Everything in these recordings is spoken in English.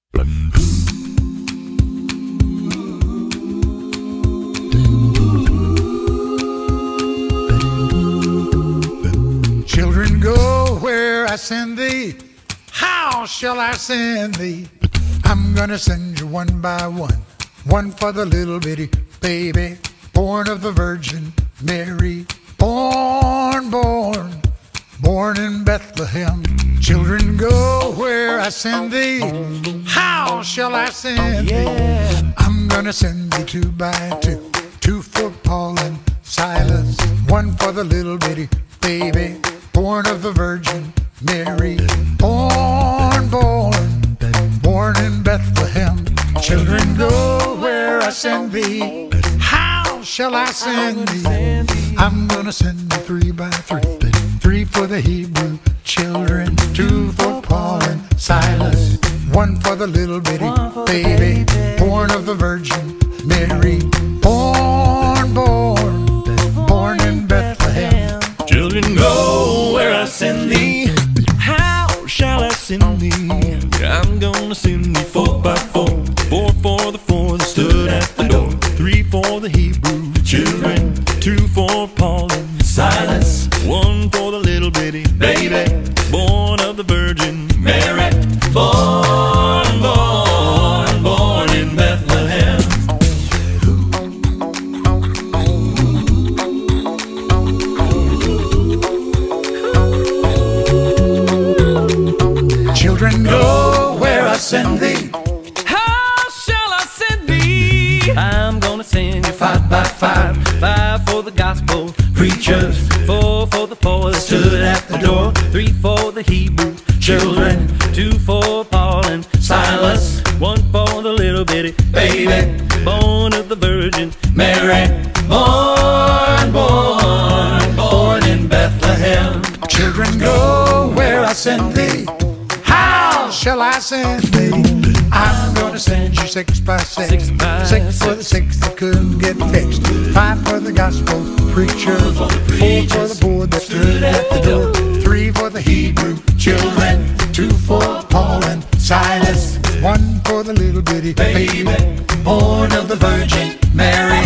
Children, go where I send thee. How shall I send thee? I'm gonna send you one by one. One for the little bitty baby, born of the Virgin Mary. Born in Bethlehem. Children, go where I send thee. How shall I send thee? I'm gonna send thee two by two. Two for Paul and Silas. One for the little bitty baby, born of the Virgin Mary. Born in Bethlehem. Children, go where I send thee. How shall I send thee? I'm gonna send thee three by three. Three for the Hebrew children, two for Paul and Silas. One for the little bitty baby, born of the Virgin Mary. Born in Bethlehem. Children, go where I send thee. How shall I send thee? I'm gonna send thee four by four. Four for the four that stood at the door. Three for the Hebrew children. Two for Paul and Silas. One for the little bitty baby, born of the Virgin Mary. Born in Bethlehem. Children, go where I send thee. How shall I send thee? I'm gonna send you five by five. Five for the gospel preachers. Four for the poor that stood at the door. Three for the Hebrew children. Two for Paul and Silas. One for the little bitty baby, born of the Virgin Mary. Born in Bethlehem. Children, go where I send thee. How shall I send thee? I'm gonna send you six by six. Six for the six that couldn't get fixed. Five for the gospel preacher. Four for the poor that stood at the door. Three for the Hebrew children. Two for Paul and Silas. One for the little bitty baby, born of the Virgin Mary.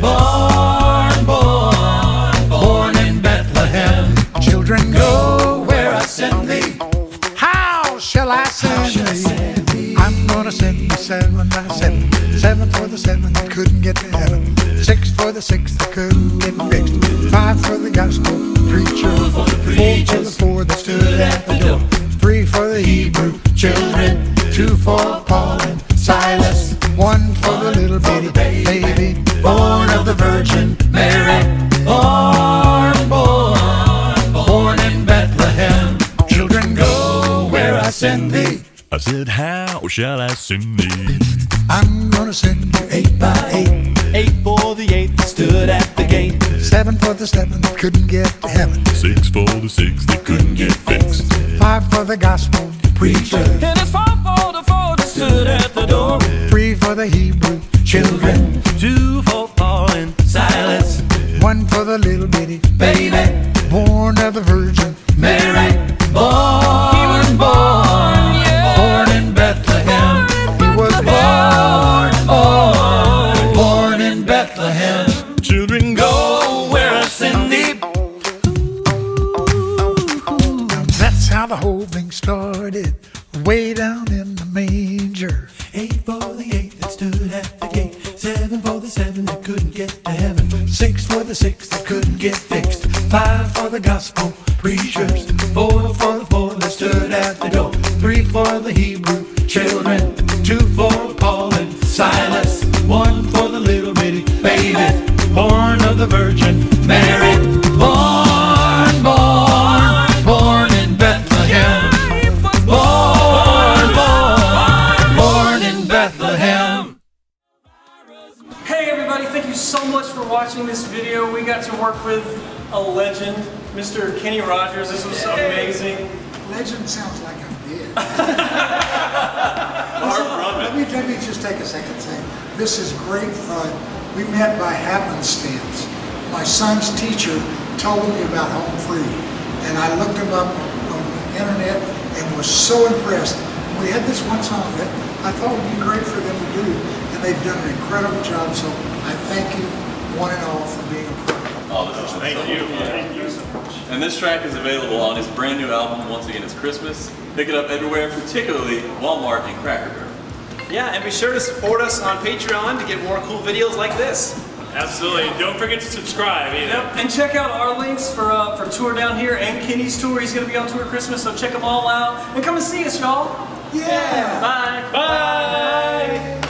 Born in Bethlehem. Children, go where I send thee. How shall I send thee? I'm gonna send you seven by seven. Seven for the seven that couldn't get to heaven. Six for the six that couldn't get fixed. Five for the gospel preacher. Four for the four that stood at the door. Three for the Hebrew children. Two for Paul and Silas. One for the little bitty baby, born of the Virgin Mary. Born in Bethlehem. Children, go where I send thee. I said, how shall I send thee? I'm gonna send you eight by eight. Eight for the eight that stood at the gate. Seven for the seven that couldn't get to heaven. Six for the six that couldn't get fixed. Five for the gospel preacher. And it's four for the four that stood at the door. Three for the Hebrew children. Two for Paul and Silas. One for the little bitty baby, born of the Virgin Mary. Born in Bethlehem. He was born in Bethlehem. Children, go where I send thee. That's how the whole thing started, way down in the manger. Eight for the eight that stood at the gate. Seven for the seven that couldn't get to heaven. Six for the six that couldn't get fixed. Five for the gospel preachers. Four for the four that stood at the door. Three for the Hebrew children. Two for Paul and Silas. One for the little bitty baby, born of the Virgin Mary. Born in Bethlehem. Born in Bethlehem. Hey everybody, thank you so much for watching this video. We got to work with a legend, Mr. Kenny Rogers. This was amazing. Legend sounds like I'm dead. Let me just take a second and say, this is great fun. We met by happenstance. My son's teacher told me about Home Free, and I looked him up on the internet and was so impressed. we had this one song that I thought would be great for them to do, and they've done an incredible job. So I thank you, one and all, for being a part of it. Oh, this is Thank you. Thank you so much. And this track is available on his brand new album, Once Again It's Christmas. Pick it up everywhere, particularly Walmart and Cracker Barrel. Yeah, and be sure to support us on Patreon to get more cool videos like this. Absolutely. Don't forget to subscribe either. Yep. And check out our links for tour down here and Kenny's tour. He's going to be on tour Christmas, so check them all out. And come and see us, y'all. Yeah. Bye. Bye.